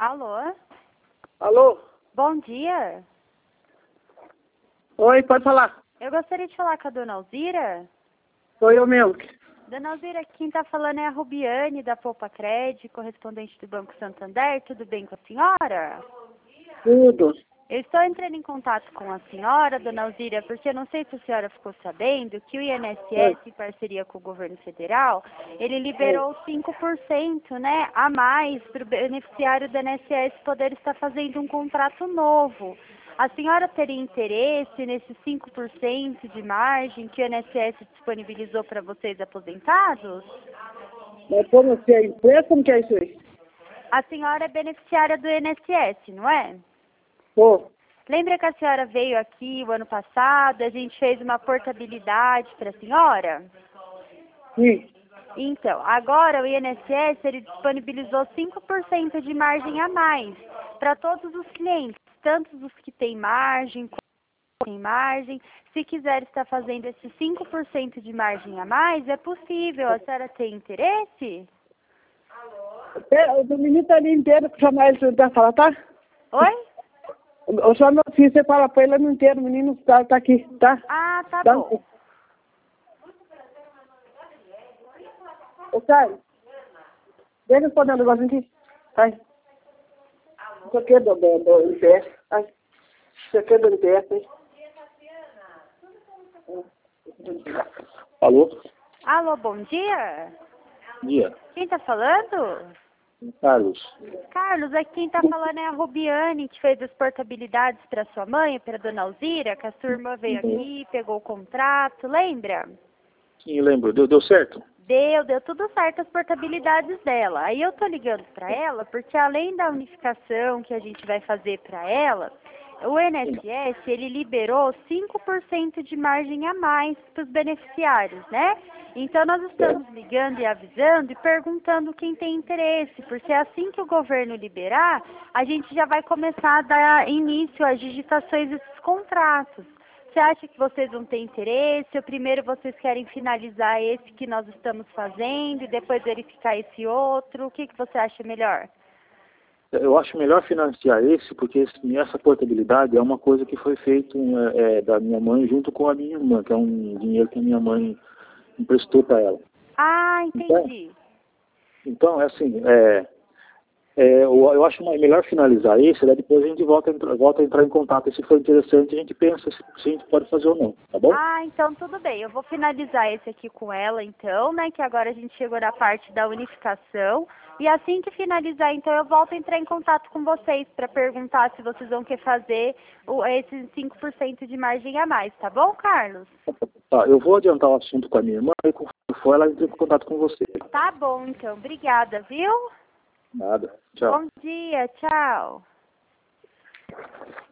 Alô? Alô? Bom dia. Oi, pode falar. Eu gostaria de falar com a dona Alzira. Sou eu mesmo. Dona Alzira, quem está falando é a Rubiane, da Poupa Cred, correspondente do Banco Santander. Tudo bem com a senhora? Tudo. Eu estou entrando em contato com a senhora, dona Alzira, porque eu não sei se a senhora ficou sabendo que o INSS, em parceria com o governo federal, ele liberou 5%, né, a mais para o beneficiário do INSS poder estar fazendo um contrato novo. A senhora teria interesse nesses 5% de margem que o INSS disponibilizou para vocês aposentados? Mas como você é empresa, como que é isso aí? A senhora é beneficiária do INSS, não é? Pô, Lembra que a senhora veio aqui o ano passado, a gente fez uma portabilidade para a senhora? sim. Então, agora o INSS ele disponibilizou 5% de margem a mais para todos os clientes, tanto os que têm margem quanto os que têm margem. Se quiser estar fazendo esse 5% de margem a mais, é possível. A senhora tem interesse? O menino está ali inteiro para chamar ele para falar, tá? Oi? Eu chamo meu filho, você fala para ele no inteiro, o menino tá aqui, tá? Ah, tá Dá bom. Ô, Caio, vem responder um negocinho aqui. Ai. Isso aqui é do MPS. Ai. Isso aqui é do MPS, hein? Alô? Alô, bom dia. Bom dia. Quem tá falando? Carlos. Carlos, aqui quem tá falando é a Rubiane, que fez as portabilidades para sua mãe, para dona Alzira, que a sua irmã veio aqui, pegou o contrato, lembra? Sim, lembro. Deu certo? Deu tudo certo as portabilidades dela. Aí eu tô ligando para ela, porque além da unificação que a gente vai fazer para ela, o INSS, ele liberou 5% de margem a mais para os beneficiários, né? Então nós estamos ligando e avisando e perguntando quem tem interesse, porque assim que o governo liberar, a gente já vai começar a dar início às digitações desses contratos. Você acha que vocês vão ter interesse? Ou primeiro vocês querem finalizar esse que nós estamos fazendo e depois verificar esse outro? O que você acha melhor? Eu acho melhor financiar esse, porque essa portabilidade é uma coisa que foi feita da minha mãe junto com a minha irmã, que é um dinheiro que a minha mãe emprestou para ela. Ah, entendi. Então é assim, eu acho melhor finalizar esse, daí depois a gente volta a entrar em contato. E se for interessante, a gente pensa se a gente pode fazer ou não, tá bom? Ah, então tudo bem. Eu vou finalizar esse aqui com ela, então, né? Que agora a gente chegou na parte da unificação. E assim que finalizar, então, eu volto a entrar em contato com vocês para perguntar se vocês vão querer fazer esses 5% de margem a mais, tá bom, Carlos? Tá, eu vou adiantar o assunto com a minha irmã e quando for ela entra em contato com você. Tá bom, então. Obrigada, viu? Nada. Tchau. Bom dia, tchau.